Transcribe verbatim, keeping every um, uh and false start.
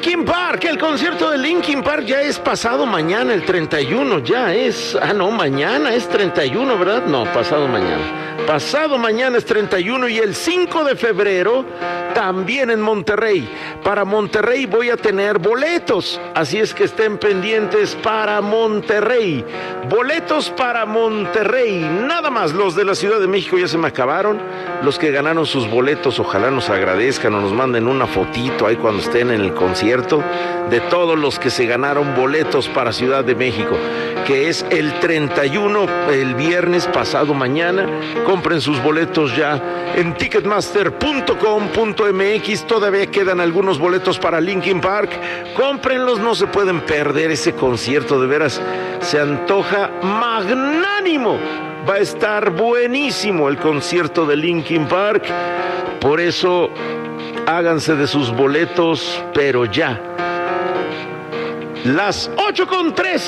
Linkin Park, el concierto de Linkin Park ya es pasado mañana, el treinta y uno, ya es, ah no, mañana es treinta y uno, ¿verdad? No, pasado mañana. Pasado mañana es treinta y uno y el cinco de febrero también en Monterrey. Para Monterrey voy a tener boletos, así es que estén pendientes para Monterrey. Boletos para Monterrey, nada más. Los de la Ciudad de México ya se me acabaron. Los que ganaron sus boletos, ojalá nos agradezcan o nos manden una fotito ahí cuando estén en el concierto de todos los que se ganaron boletos para Ciudad de México, que es el treinta y uno, el viernes pasado mañana. Compren sus boletos ya en ticketmaster punto com punto m x. Todavía quedan algunos boletos para Linkin Park. Cómprenlos, no se pueden perder ese concierto, de veras se antoja magnánimo. Va a estar buenísimo el concierto de Linkin Park. Por eso háganse de sus boletos, pero ya. Las ocho con tres.